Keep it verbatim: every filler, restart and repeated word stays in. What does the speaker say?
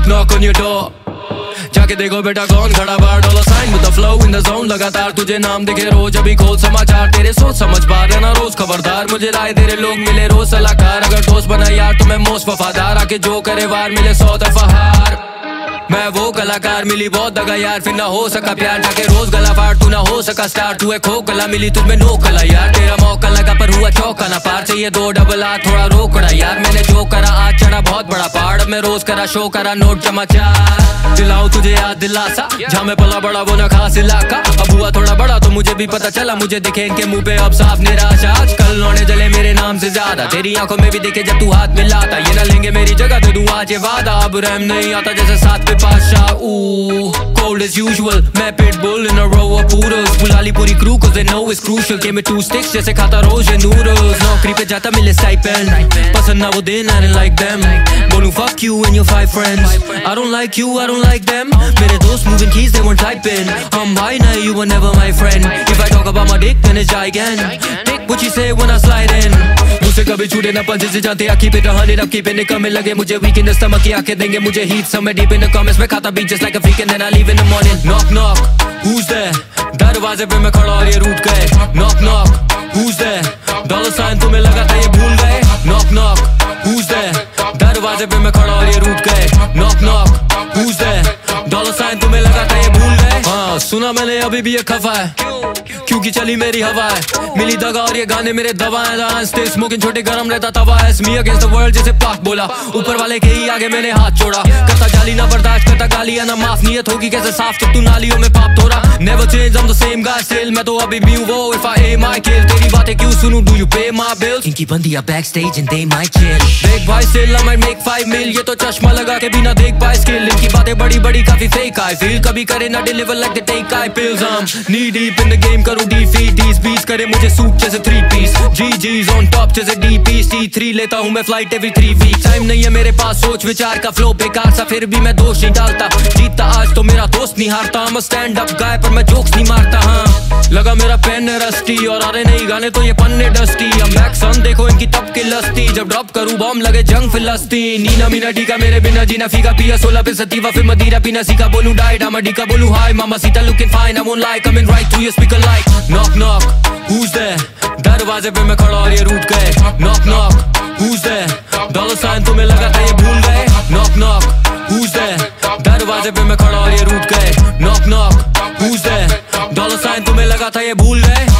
knock knock on your door. जाके देखो बेटा कौन खड़ा बाहर, dollar sign with the flow in the zone लगातार तुझे नाम दिखे रोज, अभी खोल समाचार तेरे सोच समझ पा रहे ना रोज खबरदार, मुझे राय तेरे लोग मिले रोज सलाहकार, अगर दोस्त बना यार तो मैं मोस्ट वफादार, आके जो करे वार मिले सौ दफा हार, मैं वो कलाकार मिली बहुत दगा यार, फिर ना हो सका प्यार, जाके रोज गला फाड़ तू ना हो सका स्टार, तू है खो कला मिली तुझमें नो कला यार, तेरा मौका लगा पर हुआ चौका ना पार, चाहिए दो डबल आ थोड़ा रोकड़ा यार, मैंने जो करा आज चढ़ा बहुत बड़ा पहाड़, मैं रोज करा शो करा नोट समाचार, दिलाऊं तुझे याद दिलासा, जहाँ मैं पला बड़ा वो ना खास इलाका, अब हुआ थोड़ा बड़ा तो मुझे भी पता चला, मुझे दिखे इनके मुंह पे अब साफ निराशा, आजकल लौने जले मेरे नाम से ज्यादा, तेरी आंखों में भी दिखे जब तू हाथ मिलाता, ये ना लेंगे मेरी जगह तो दूं आज ये वादा, अब रहम नहीं आता जैसे साथ पे Pasha, ooh, cold as usual, मैं pitbull in a row of poodles, बुला ली पूरी crew cause they know it's crucial, give me two sticks जैसे खाता रोज ये noodles, नौकरी पे जाता मिले stipend, पसंद ना वो दिन I didn't like them, बोलूं fuck you and your five friends, I don't like you, I don't like them, मेरे दोस्त moving keys they weren't typing, I'm high now you were never my friend, if I talk about my dick then it's gigantic, dick what you say when I slide in, मुझसे कभी छूटे ना पंजे से जाते आँखी पे रहा नहीं रखी पे निकलने लगे मुझे weak in the stomach की आंखें देंगे मुझे heat समय deep in the comments में खाता beat just like a freak and then I leave in the morning, knock knock who's there, दरवाजे पे मैं खड़ा और ये रूठ गए, knock knock who's there, dollar sign तुम्हें लगा था ये भूल गए, knock knock who's there, दरवाजे पे मैं खड़ा और ये रूठ गए, knock knock who's there, dollar sign तुम्हें लगा था ये भूल गए, हाँ सुना मैंने अभी भी ये खफा है, क्योंकि चली मेरी हवा है, मिली दगा और ये गाने मेरे दवा है, स्टे स्मोकिंग छोटे गरम रहता तवा है, मी अगेंस्ट द वर्ल्ड जैसे पाक बोला, ऊपर वाले के ही आगे मैंने हाथ छोड़ा, करता जाली ना बर्दाश्त करता गालियां ना माफ, नियत होगी कैसे साफ जब तू नालियों में पाप तोड़ा, never change I'm the same guy still, मैं तो अभी भी हूँ वो if I aim I kill, तेरी बातें क्यों सुनूं do you pay my bills, इनकी बंदियां backstage and they might chill, देख भाई still I might make five mil, ये तो चश्मा लगा के बिना देख पाए skill, इनकी बातें बड़ी बड़ी काफी fake I feel, कभी करे ना deliver like they take I pills, I'm knee deep in the game करूँ defeat these beats, करे मुझे सूट जैसे three piece, G G's on top जैसे D P C three लेता हूँ मैं flight every three weeks, time नहीं है मेरे पास सोच विचार का flow बेकार सा, फिर भी मैं दोष नहीं डालता, जीतता आज तो मेरा दोस्त नहीं हारता, I'm a stand up guy पर मैं जोक्स नहीं मारता, हाँ लगा मेरा पेन है रस्टी और आ रहे नहीं गाने तो ये पन्ने डस्टी, I'm back son देखो इनकी तब की लस्ती, जब ड्रॉप करूँ बॉम्ब लगे जंग फिलस्तीन, नीना मीना टीका मेरे बिना जीना फीका पिया सोलह पे सतीवा फिर मदीरा पीना सीखा, बोलूं डाइट I'm a डीका बोलूं हाय मामा Sita looking fine I won't lie coming right through your speaker like knock knock who's there, दरवाजे पे मैं खड़ा और ये रूठ गए, knock knock who's there, dollar sign तुम्हें लगा था ये भूल गए, knock knock who's there, दरवाजे पे मैं खड़ा और ये रूठ गए, knock knock who's there, dollar sign तुम्हें लगा था ये भूल गए।